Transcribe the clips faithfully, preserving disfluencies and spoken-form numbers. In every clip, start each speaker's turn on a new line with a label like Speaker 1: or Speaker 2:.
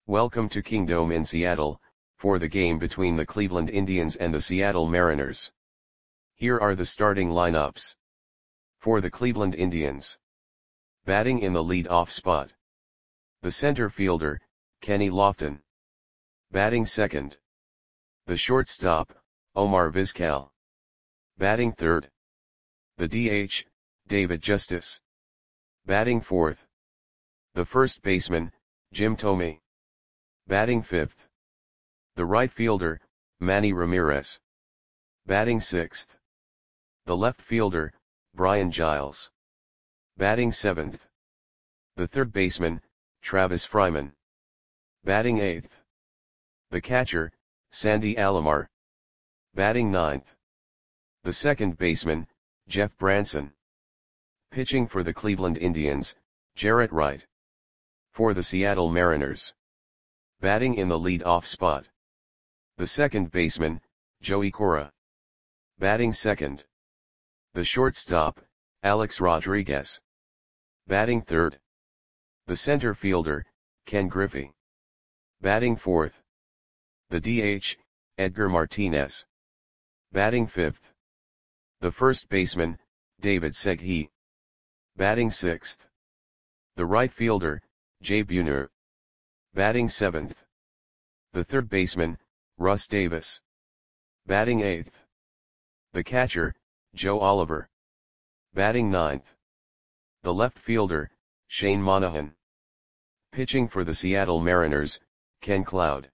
Speaker 1: Welcome to Kingdome in Seattle, for the game between the Cleveland Indians and the Seattle Mariners. Here are the starting lineups. For the Cleveland Indians. Batting in the lead-off spot. The center fielder, Kenny Lofton. Batting second. The shortstop, Omar Vizquel. Batting third. The D H, David Justice. Batting fourth. The first baseman, Jim Thome. Batting fifth. The right fielder, Manny Ramirez. Batting sixth. The left fielder, Brian Giles. Batting seventh. The third baseman, Travis Fryman. Batting eighth. The catcher, Sandy Alomar. Batting ninth. The second baseman, Jeff Branson. Pitching for the Cleveland Indians, Jarrett Wright. For the Seattle Mariners. Batting in the lead-off spot. The second baseman, Joey Cora. Batting second. The shortstop, Alex Rodriguez. Batting third. The center fielder, Ken Griffey. Batting fourth. The D H, Edgar Martinez. Batting fifth. The first baseman, David Segui. Batting sixth. The right fielder, Jay Buhner. Batting seventh. The third baseman, Russ Davis. Batting eighth. The catcher, Joe Oliver. Batting ninth. The left fielder, Shane Monahan. Pitching for the Seattle Mariners, Ken Cloud.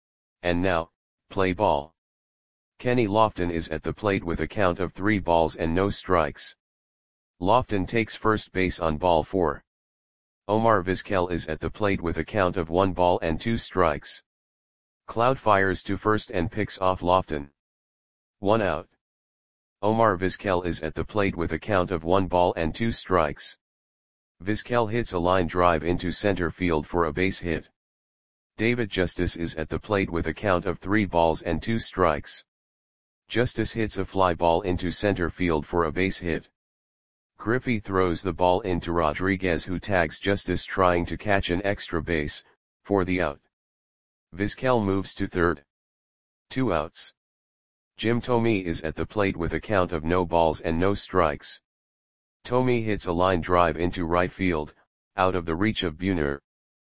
Speaker 1: And now, play ball. Kenny Lofton is at the plate with a count of three balls and no strikes. Lofton takes first base on ball four. Omar Vizquel is at the plate with a count of one ball and two strikes. Cloud fires to first and picks off Lofton. One out. Omar Vizquel is at the plate with a count of one ball and two strikes. Vizquel hits a line drive into center field for a base hit. David Justice is at the plate with a count of three balls and two strikes. Justice hits a fly ball into center field for a base hit. Griffey throws the ball into Rodriguez, who tags Justice trying to catch an extra base, for the out. Vizquel moves to third. Two outs. Jim Thome is at the plate with a count of no balls and no strikes. Thome hits a line drive into right field, out of the reach of Buhner.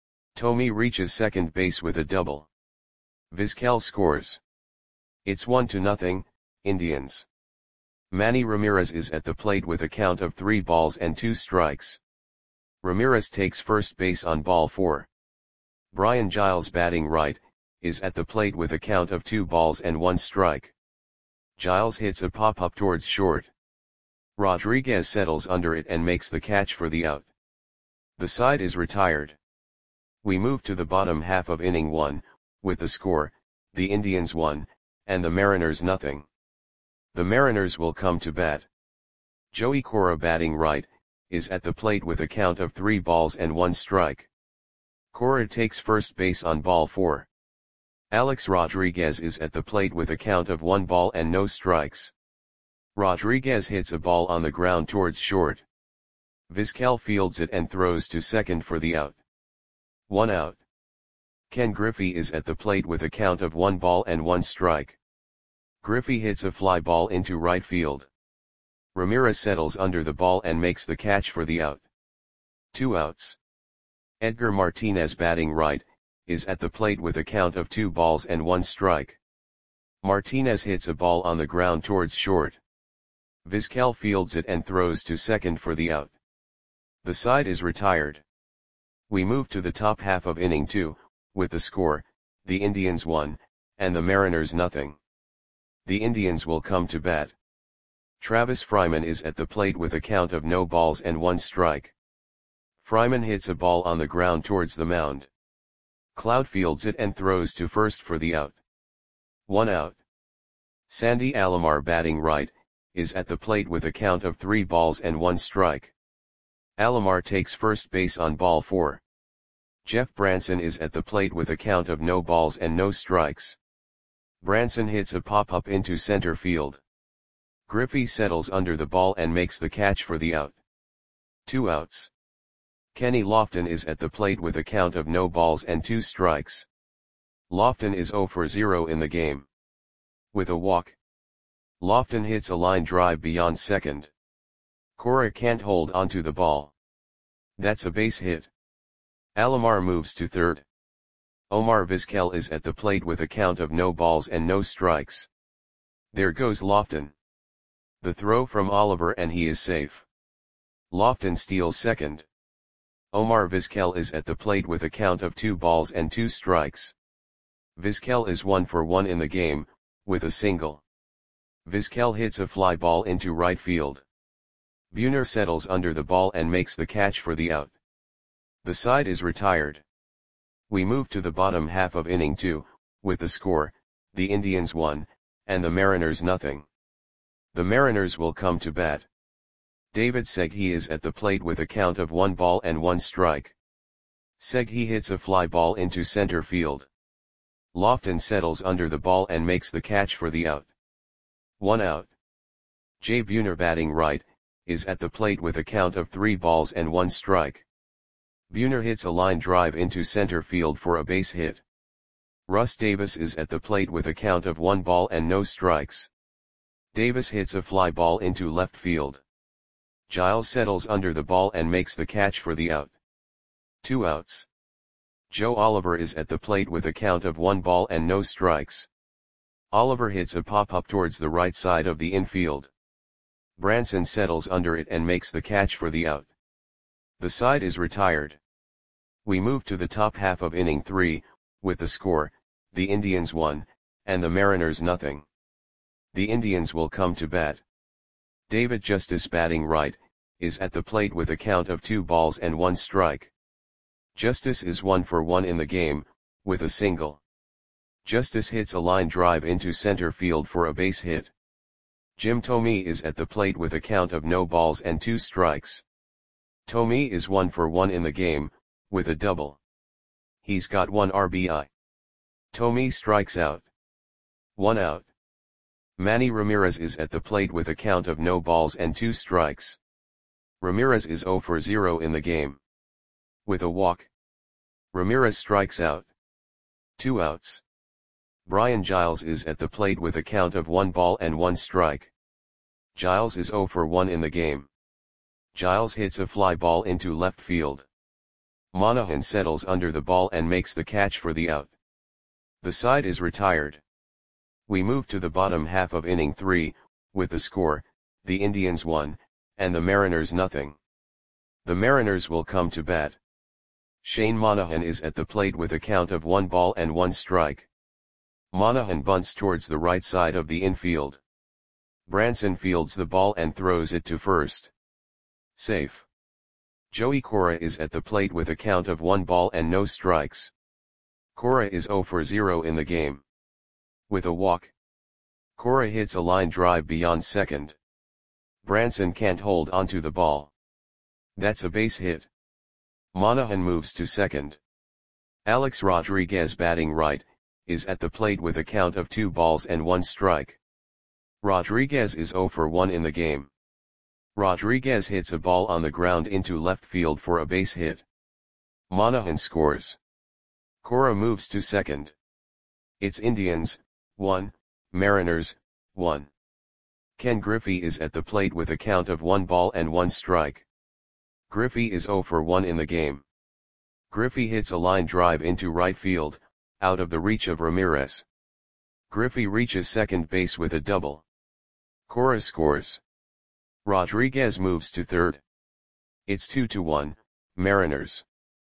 Speaker 1: Thome reaches second base with a double. Vizquel scores. It's one to nothing, Indians. Manny Ramirez is at the plate with a count of three balls and two strikes. Ramirez takes first base on ball four. Brian Giles, batting right, is at the plate with a count of two balls and one strike. Giles hits a pop-up towards short. Rodriguez settles under it and makes the catch for the out. The side is retired. We move to the bottom half of inning one, with the score, the Indians one, and the Mariners nothing. The Mariners will come to bat. Joey Cora, batting right, is at the plate with a count of three balls and one strike. Cora takes first base on ball four. Alex Rodriguez is at the plate with a count of one ball and no strikes. Rodriguez hits a ball on the ground towards short. Vizquel fields it and throws to second for the out. One out. Ken Griffey is at the plate with a count of one ball and one strike. Griffey hits a fly ball into right field. Ramirez settles under the ball and makes the catch for the out. Two outs. Edgar Martinez, batting right, is at the plate with a count of two balls and one strike. Martinez hits a ball on the ground towards short. Vizquel fields it and throws to second for the out. The side is retired. We move to the top half of inning two, with the score, the Indians one, and the Mariners nothing. The Indians will come to bat. Travis Fryman is at the plate with a count of no balls and one strike. Fryman hits a ball on the ground towards the mound. Cloud fields it and throws to first for the out. One out. Sandy Alomar, batting right, is at the plate with a count of three balls and one strike. Alomar takes first base on ball four. Jeff Branson is at the plate with a count of no balls and no strikes. Branson hits a pop-up into center field. Griffey settles under the ball and makes the catch for the out. Two outs. Kenny Lofton is at the plate with a count of no balls and two strikes. Lofton is zero for zero in the game. With a walk, Lofton hits a line drive beyond second. Cora can't hold onto the ball. That's a base hit. Alomar moves to third. Omar Vizquel is at the plate with a count of no balls and no strikes. There goes Lofton. The throw from Oliver and he is safe. Lofton steals second. Omar Vizquel is at the plate with a count of two balls and two strikes. Vizquel is one for one in the game, with a single. Vizquel hits a fly ball into right field. Buhner settles under the ball and makes the catch for the out. The side is retired. We move to the bottom half of inning two, with the score, the Indians one, and the Mariners nothing. The Mariners will come to bat. David Segui is at the plate with a count of one ball and one strike. Segui hits a fly ball into center field. Lofton settles under the ball and makes the catch for the out. One out. Jay Buhner, batting right, is at the plate with a count of three balls and one strike. Buhner hits a line drive into center field for a base hit. Russ Davis is at the plate with a count of one ball and no strikes. Davis hits a fly ball into left field. Giles settles under the ball and makes the catch for the out. Two outs. Joe Oliver is at the plate with a count of one ball and no strikes. Oliver hits a pop-up towards the right side of the infield. Branson settles under it and makes the catch for the out. The side is retired. We move to the top half of inning three, with the score, the Indians one, and the Mariners nothing. The Indians will come to bat. David Justice, batting right, is at the plate with a count of two balls and one strike. Justice is one for one in the game, with a single. Justice hits a line drive into center field for a base hit. Jim Thome is at the plate with a count of no balls and two strikes. Thome is one for one in the game, with a double. He's got one R B I. Thome strikes out. One out. Manny Ramirez is at the plate with a count of no balls and two strikes. Ramirez is zero for zero in the game. With a walk, Ramirez strikes out. Two outs. Brian Giles is at the plate with a count of one ball and one strike. Giles is zero for one in the game. Giles hits a fly ball into left field. Monahan settles under the ball and makes the catch for the out. The side is retired. We move to the bottom half of inning three, with the score, the Indians one, and the Mariners nothing. The Mariners will come to bat. Shane Monahan is at the plate with a count of one ball and one strike. Monahan bunts towards the right side of the infield. Branson fields the ball and throws it to first. Safe. Joey Cora is at the plate with a count of one ball and no strikes. Cora is zero for zero in the game. With a walk, Cora hits a line drive beyond second. Branson can't hold onto the ball. That's a base hit. Monahan moves to second. Alex Rodriguez, batting right, is at the plate with a count of two balls and one strike. Rodriguez is zero for one in the game. Rodriguez hits a ball on the ground into left field for a base hit. Monahan scores. Cora moves to second. It's Indians, one, Mariners, one. Ken Griffey is at the plate with a count of one ball and one strike. Griffey is zero for one in the game. Griffey hits a line drive into right field, out of the reach of Ramirez. Griffey reaches second base with a double. Cora scores. Rodriguez moves to third. It's two to one, Mariners.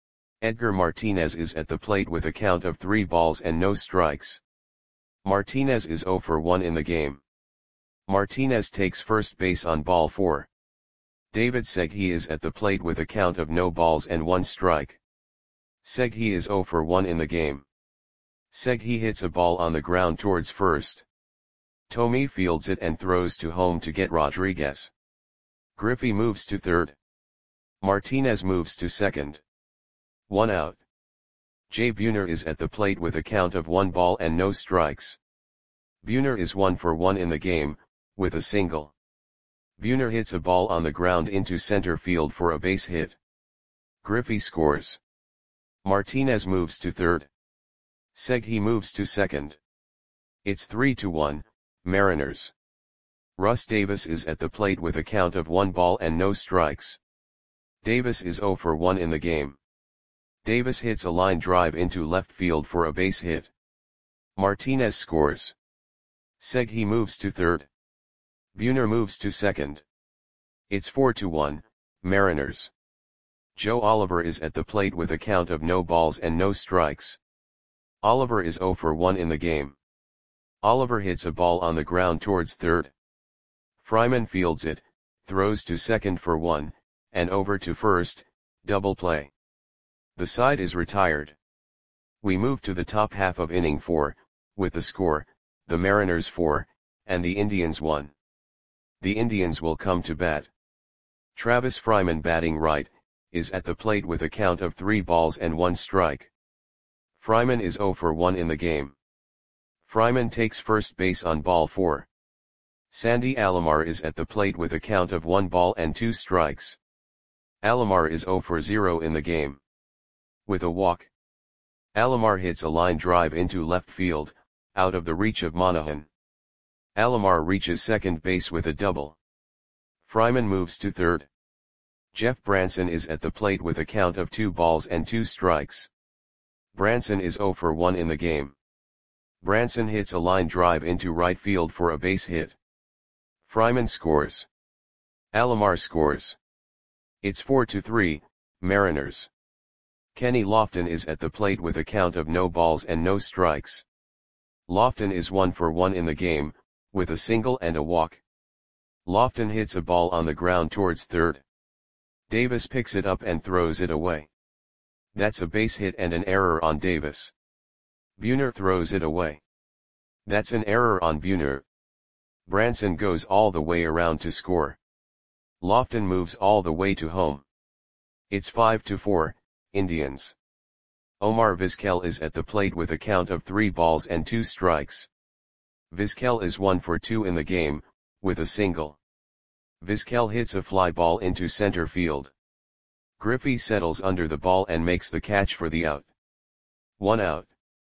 Speaker 1: Edgar Martinez is at the plate with a count of three balls and no strikes. Martinez is zero for one in the game. Martinez takes first base on ball four. David Segui is at the plate with a count of no balls and one strike. Segui is zero for one in the game. Segui hits a ball on the ground towards first. Thome fields it and throws to home to get Rodriguez. Griffey moves to third. Martinez moves to second. One out. Jay Buhner is at the plate with a count of one ball and no strikes. Buhner is one for one in the game, with a single. Buhner hits a ball on the ground into center field for a base hit. Griffey scores. Martinez moves to third. Segui moves to second. It's three to one, Mariners. Russ Davis is at the plate with a count of one ball and no strikes. Davis is zero for one in the game. Davis hits a line drive into left field for a base hit. Martinez scores. Segui moves to third. Buhner moves to second. It's four to one, Mariners. Joe Oliver is at the plate with a count of no balls and no strikes. Oliver is zero for one in the game. Oliver hits a ball on the ground towards third. Fryman fields it, throws to second for one, and over to first, double play. The side is retired. We move to the top half of inning four, with the score, the Mariners four, and the Indians one. The Indians will come to bat. Travis Fryman, batting right, is at the plate with a count of three balls and one strike. Fryman is zero for one in the game. Fryman takes first base on ball four. Sandy Alomar is at the plate with a count of one ball and two strikes. Alomar is zero for zero in the game. With a walk, Alomar hits a line drive into left field, out of the reach of Monahan. Alomar reaches second base with a double. Fryman moves to third. Jeff Branson is at the plate with a count of two balls and two strikes. Branson is zero for one in the game. Branson hits a line drive into right field for a base hit. Fryman scores. Alomar scores. It's four to three, Mariners. Kenny Lofton is at the plate with a count of no balls and no strikes. Lofton is one for one in the game, with a single and a walk. Lofton hits a ball on the ground towards third. Davis picks it up and throws it away. That's a base hit and an error on Davis. Buhner throws it away. That's an error on Buhner. Branson goes all the way around to score. Lofton moves all the way to home. It's five to four, Indians. Omar Vizquel is at the plate with a count of three balls and two strikes. Vizquel is one for two in the game, with a single. Vizquel hits a fly ball into center field. Griffey settles under the ball and makes the catch for the out. One out.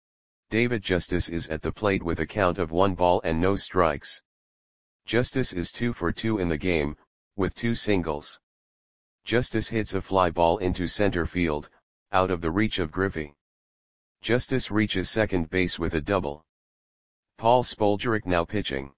Speaker 1: David Justice is at the plate with a count of one ball and no strikes. Justice is two for two in the game, with two singles. Justice hits a fly ball into center field, out of the reach of Griffey. Justice reaches second base with a double. Paul Spoljaric now pitching.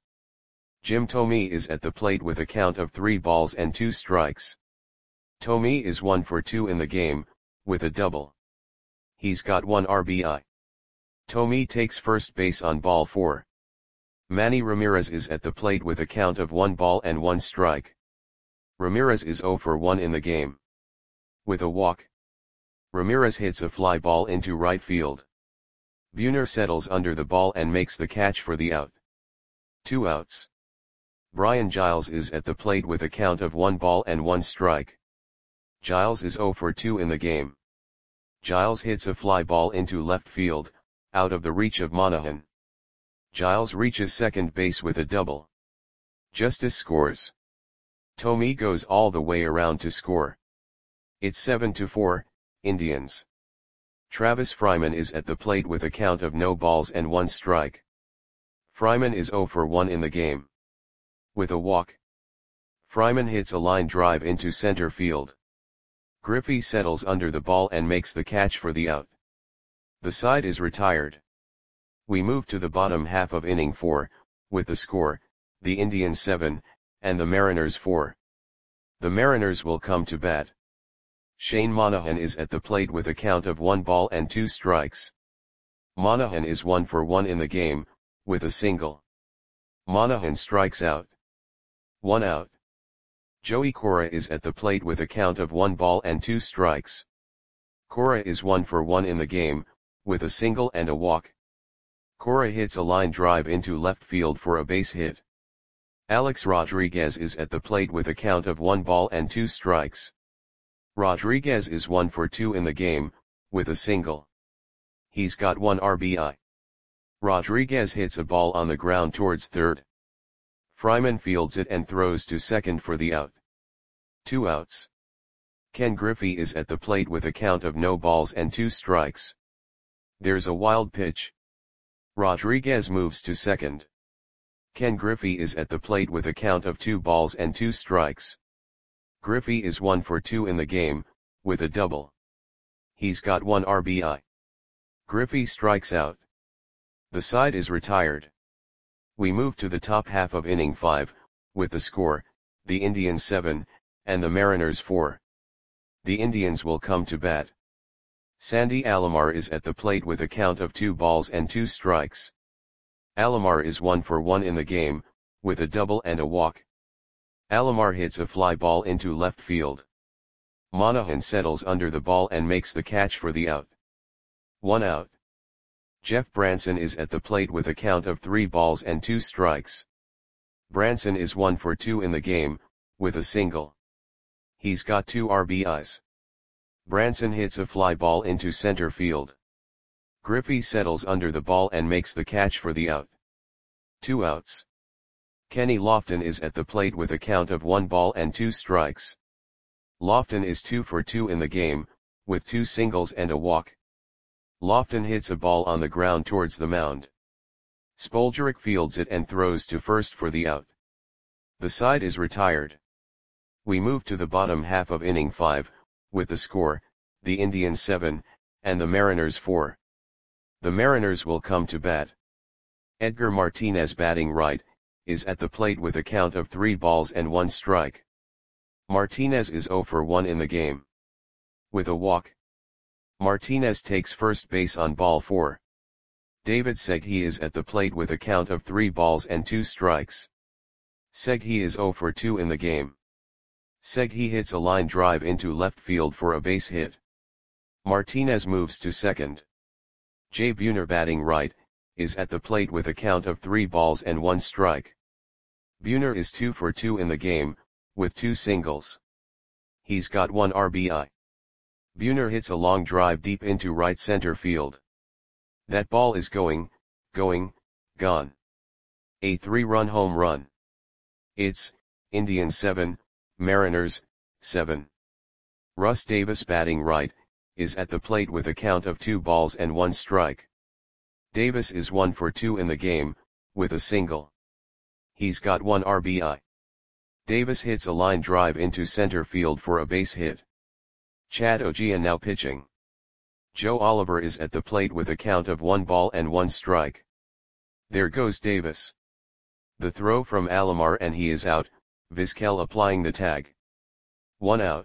Speaker 1: Jim Thome is at the plate with a count of three balls and two strikes. Thome is one for two in the game, with a double. He's got one R B I. Thome takes first base on ball four. Manny Ramirez is at the plate with a count of one ball and one strike. Ramirez is zero for one in the game. With a walk, Ramirez hits a fly ball into right field. Buhner settles under the ball and makes the catch for the out. Two outs. Brian Giles is at the plate with a count of one ball and one strike. Giles is zero for two in the game. Giles hits a fly ball into left field, out of the reach of Monahan. Giles reaches second base with a double. Justice scores. Thome goes all the way around to score. It's seven to four, Indians. Travis Fryman is at the plate with a count of no balls and one strike. Fryman is zero for one in the game. With a walk, Fryman hits a line drive into center field. Griffey settles under the ball and makes the catch for the out. The side is retired. We move to the bottom half of inning four, with the score, the Indians seven, and the Mariners four. The Mariners will come to bat. Shane Monahan is at the plate with a count of one ball and two strikes. Monahan is one for one in the game, with a single. Monahan strikes out. One out. Joey Cora is at the plate with a count of one ball and two strikes. Cora is one for one in the game, with a single and a walk. Cora hits a line drive into left field for a base hit. Alex Rodriguez is at the plate with a count of one ball and two strikes. Rodriguez is one for two in the game, with a single. He's got one R B I. Rodriguez hits a ball on the ground towards third. Fryman fields it and throws to second for the out. Two outs. Ken Griffey is at the plate with a count of no balls and two strikes. There's a wild pitch. Rodriguez moves to second. Ken Griffey is at the plate with a count of two balls and two strikes. Griffey is one for two in the game, with a double. He's got one R B I. Griffey strikes out. The side is retired. We move to the top half of inning five, with the score, the Indians seven, and the Mariners four. The Indians will come to bat. Sandy Alomar is at the plate with a count of two balls and two strikes. Alomar is one for one in the game, with a double and a walk. Alomar hits a fly ball into left field. Monahan settles under the ball and makes the catch for the out. One out. Jeff Branson is at the plate with a count of three balls and two strikes. Branson is one for two in the game, with a single. He's got two R B Is. Branson hits a fly ball into center field. Griffey settles under the ball and makes the catch for the out. Two outs. Kenny Lofton is at the plate with a count of one ball and two strikes. Lofton is two for two in the game, with two singles and a walk. Lofton hits a ball on the ground towards the mound. Spoljaric fields it and throws to first for the out. The side is retired. We move to the bottom half of inning five, with the score, the Indians seven, and the Mariners four. The Mariners will come to bat. Edgar Martinez, batting right, is at the plate with a count of three balls and one strike. Martinez is zero for one in the game. With a walk. Martinez takes first base on ball four. David Segui is at the plate with a count of three balls and two strikes. Segui is zero for two in the game. Segui hits a line drive into left field for a base hit. Martinez moves to second. Jay Buhner, batting right, is at the plate with a count of three balls and one strike. Buhner is two for two in the game, with two singles. He's got one R B I. Buhner hits a long drive deep into right center field. That ball is going, going, gone. A three-run home run. It's Indians seven, Mariners seven. Russ Davis, batting right, is at the plate with a count of two balls and one strike. Davis is one for two in the game, with a single. He's got one R B I. Davis hits a line drive into center field for a base hit. Chad Ogea now pitching. Joe Oliver is at the plate with a count of one ball and one strike. There goes Davis. The throw from Alomar and he is out, Vizquel applying the tag. One out.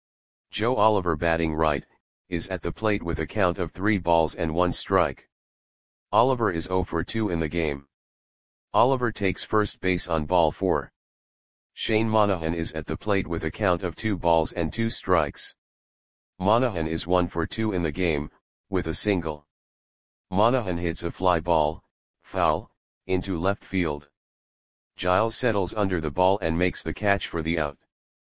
Speaker 1: Joe Oliver, batting right, is at the plate with a count of three balls and one strike. Oliver is zero for two in the game. Oliver takes first base on ball four. Shane Monahan is at the plate with a count of two balls and two strikes. Monahan is one for two in the game, with a single. Monahan hits a fly ball, foul, into left field. Giles settles under the ball and makes the catch for the out.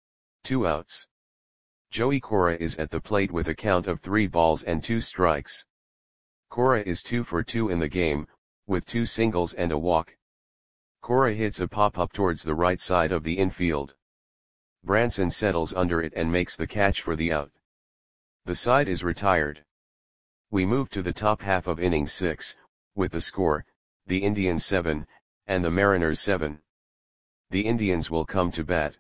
Speaker 1: Two outs. Joey Cora is at the plate with a count of three balls and two strikes. Cora is two for two in the game, with two singles and a walk. Cora hits a pop-up towards the right side of the infield. Branson settles under it and makes the catch for the out. The side is retired. We move to the top half of inning six, with the score, the Indians seven, and the Mariners seven. The Indians will come to bat.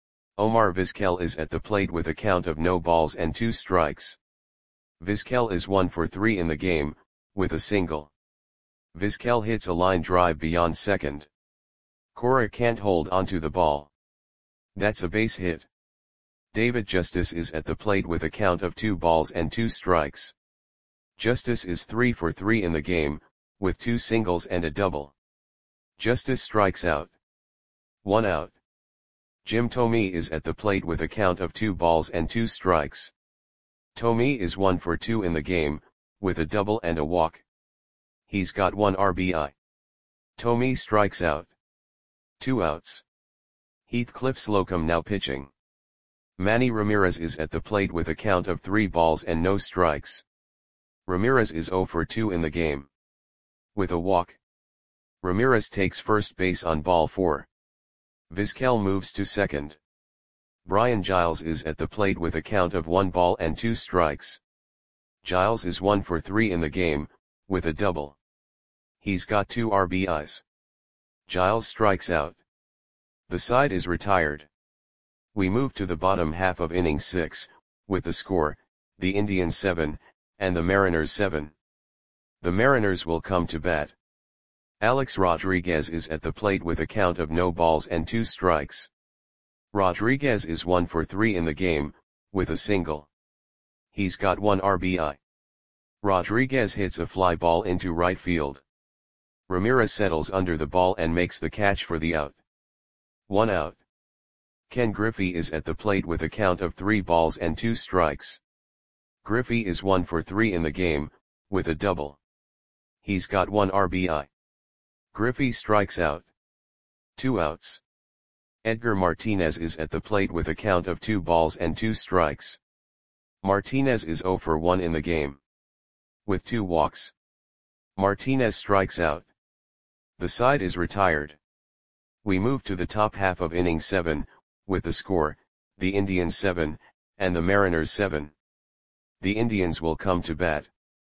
Speaker 1: Omar Vizquel is at the plate with a count of no balls and two strikes. Vizquel is one for three in the game, with a single. Vizquel hits a line drive beyond second. Cora can't hold onto the ball. That's a base hit. David Justice is at the plate with a count of two balls and two strikes. Justice is three for three in the game, with two singles and a double. Justice strikes out. One out. Jim Thome is at the plate with a count of two balls and two strikes. Thome is one for two in the game, with a double and a walk. He's got one R B I. Thome strikes out. Two outs. Heathcliff Slocum now pitching. Manny Ramirez is at the plate with a count of three balls and no strikes. Ramirez is zero for two in the game. With a walk. Ramirez takes first base on ball four. Vizquel moves to second. Brian Giles is at the plate with a count of one ball and two strikes. Giles is one for three in the game, with a double. He's got two R B Is. Giles strikes out. The side is retired. We move to the bottom half of inning six, with the score, the Indians seven, and the Mariners seven. The Mariners will come to bat. Alex Rodriguez is at the plate with a count of no balls and two strikes. Rodriguez is one for three in the game, with a single. He's got one R B I. Rodriguez hits a fly ball into right field. Ramirez settles under the ball and makes the catch for the out. One out. Ken Griffey is at the plate with a count of three balls and two strikes. Griffey is one for three in the game, with a double. He's got one R B I. Griffey strikes out. Two outs. Edgar Martinez is at the plate with a count of two balls and two strikes. Martinez is zero for one in the game. With two walks. Martinez strikes out. The side is retired. We move to the top half of inning seven, with the score, the Indians seven, and the Mariners seven. The Indians will come to bat.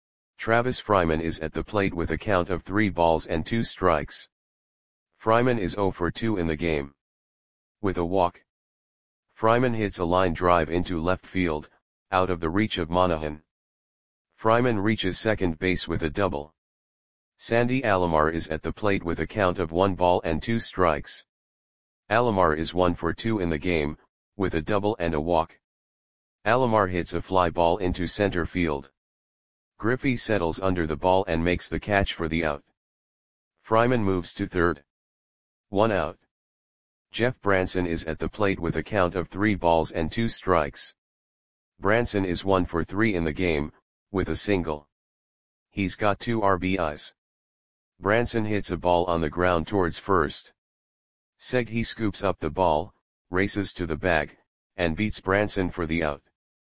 Speaker 1: Travis Fryman is at the plate with a count of three balls and two strikes. Fryman is zero for two in the game. With a walk. Fryman hits a line drive into left field, out of the reach of Monahan. Fryman reaches second base with a double. Sandy Alomar is at the plate with a count of one ball and two strikes. Alomar is one for two in the game, with a double and a walk. Alomar hits a fly ball into center field. Griffey settles under the ball and makes the catch for the out. Fryman moves to third. One out. Jeff Branson is at the plate with a count of three balls and two strikes. Branson is one for three in the game, with a single. He's got two R B Is. Branson hits a ball on the ground towards first. Seghi scoops up the ball, races to the bag, and beats Branson for the out.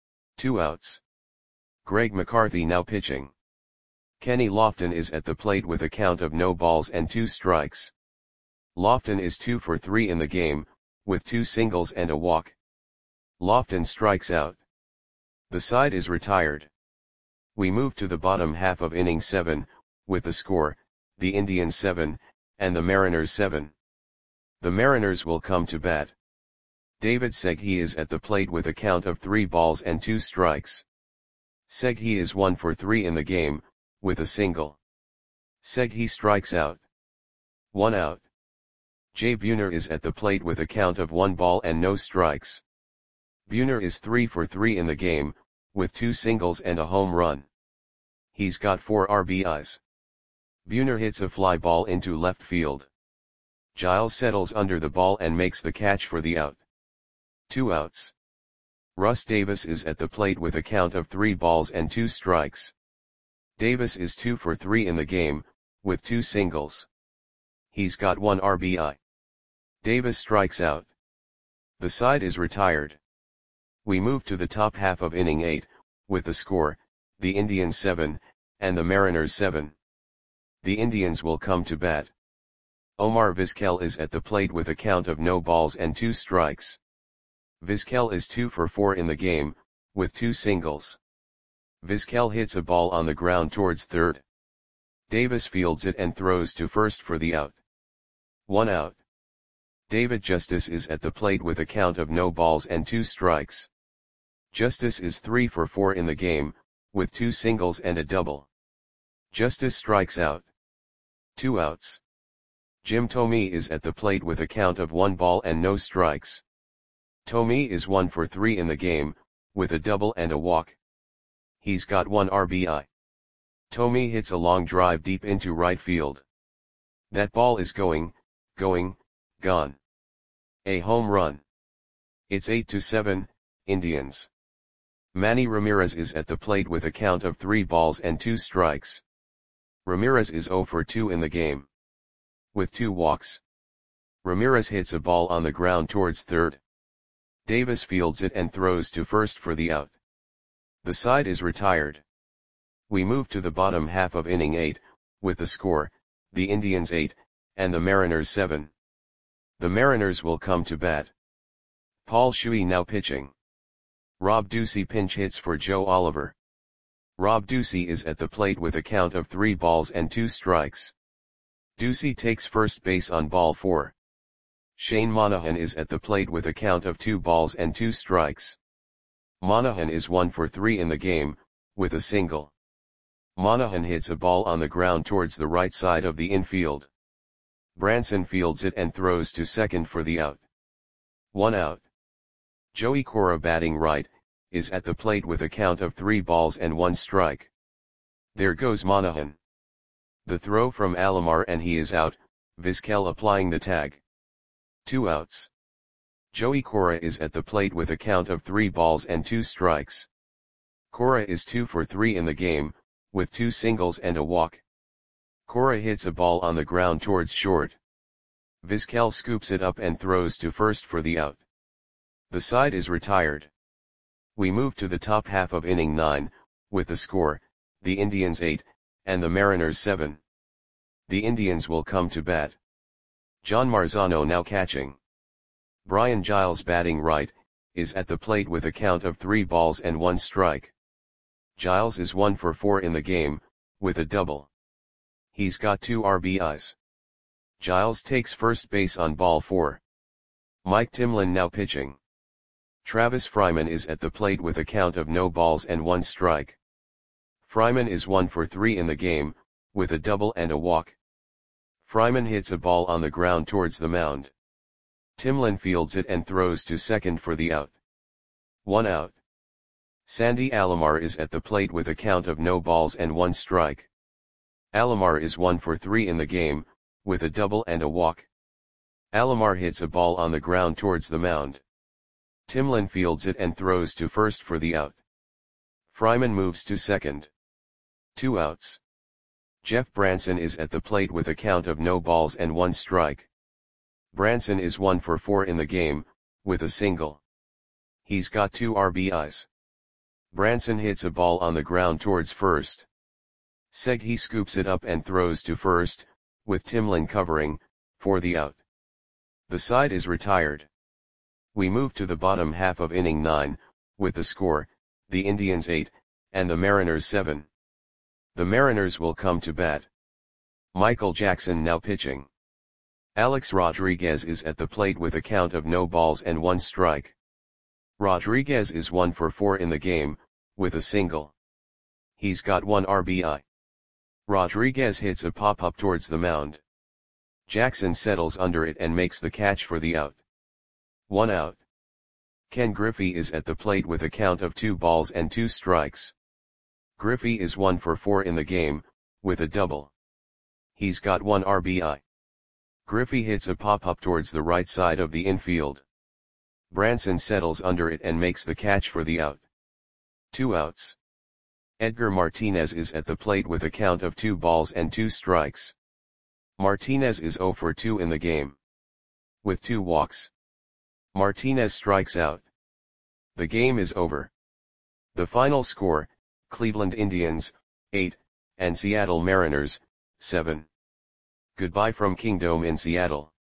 Speaker 1: Two outs. Greg McCarthy now pitching. Kenny Lofton is at the plate with a count of no balls and two strikes. Lofton is two for three in the game, with two singles and a walk. Lofton strikes out. The side is retired. We move to the bottom half of inning seven, with the score, the Indians seven, and the Mariners seven. The Mariners will come to bat. David Seghi is at the plate with a count of three balls and two strikes. Seghi is one for three in the game, with a single. Seghi strikes out. One out. Jay Buhner is at the plate with a count of one ball and no strikes. Buhner is three for three in the game, with two singles and a home run. He's got four R B Is. Buhner hits a fly ball into left field. Giles settles under the ball and makes the catch for the out. Two outs. Russ Davis is at the plate with a count of three balls and two strikes. Davis is two for three in the game, with two singles. He's got one R B I. Davis strikes out. The side is retired. We move to the top half of inning eight, with the score, the Indians seven, and the Mariners seven. The Indians will come to bat. Omar Vizquel is at the plate with a count of no balls and two strikes. Vizquel is two for four in the game, with two singles. Vizquel hits a ball on the ground towards third. Davis fields it and throws to first for the out. One out. David Justice is at the plate with a count of no balls and two strikes. Justice is three for four in the game, with two singles and a double. Justice strikes out. Two outs. Jim Thome is at the plate with a count of one ball and no strikes. Thome is one for three in the game, with a double and a walk. He's got one R B I. Thome hits a long drive deep into right field. That ball is going, going, gone. A home run. It's eight to seven, Indians. Manny Ramirez is at the plate with a count of three balls and two strikes. Ramirez is zero for two in the game. With two walks. Ramirez hits a ball on the ground towards third. Davis fields it and throws to first for the out. The side is retired. We move to the bottom half of inning eight, with the score, the Indians eight, and the Mariners seven. The Mariners will come to bat. Paul Shuey now pitching. Rob Ducey pinch hits for Joe Oliver. Rob Ducey is at the plate with a count of three balls and two strikes. Ducey takes first base on ball four. Shane Monahan is at the plate with a count of two balls and two strikes. Monahan is one for three in the game, with a single. Monahan hits a ball on the ground towards the right side of the infield. Branson fields it and throws to second for the out. One out. Joey Cora, batting right, is at the plate with a count of three balls and one strike. There goes Monahan. The throw from Alomar and he is out, Vizquel applying the tag. Two outs. Joey Cora is at the plate with a count of three balls and two strikes. Cora is two for three in the game, with two singles and a walk. Cora hits a ball on the ground towards short. Vizquel scoops it up and throws to first for the out. The side is retired. We move to the top half of inning nine, with the score, the Indians eight, and the Mariners seven. The Indians will come to bat. John Marzano now catching. Brian Giles, batting right, is at the plate with a count of three balls and one strike. Giles is one for four in the game, with a double. He's got two R B Is. Giles takes first base on ball four. Mike Timlin now pitching. Travis Fryman is at the plate with a count of no balls and one strike. Fryman is one for three in the game, with a double and a walk. Fryman hits a ball on the ground towards the mound. Timlin fields it and throws to second for the out. One out. Sandy Alomar is at the plate with a count of no balls and one strike. Alomar is one for three in the game, with a double and a walk. Alomar hits a ball on the ground towards the mound. Timlin fields it and throws to first for the out. Fryman moves to second. Two outs. Jeff Branson is at the plate with a count of no balls and one strike. Branson is one for four in the game, with a single. He's got two R B Is. Branson hits a ball on the ground towards first. Segui scoops it up and throws to first, with Timlin covering, for the out. The side is retired. We move to the bottom half of inning nine, with the score, the Indians eight, and the Mariners seven. The Mariners will come to bat. Michael Jackson now pitching. Alex Rodriguez is at the plate with a count of no balls and one strike. Rodriguez is one for four in the game, with a single. He's got one R B I. Rodriguez hits a pop-up towards the mound. Jackson settles under it and makes the catch for the out. One out. Ken Griffey is at the plate with a count of two balls and two strikes. Griffey is one for four in the game, with a double. He's got one R B I. Griffey hits a pop-up towards the right side of the infield. Branson settles under it and makes the catch for the out. Two outs. Edgar Martinez is at the plate with a count of two balls and two strikes. Martinez is zero for two in the game. With two walks. Martinez strikes out. The game is over. The final score, Cleveland Indians, eight, and Seattle Mariners, seven. Goodbye from Kingdome in Seattle.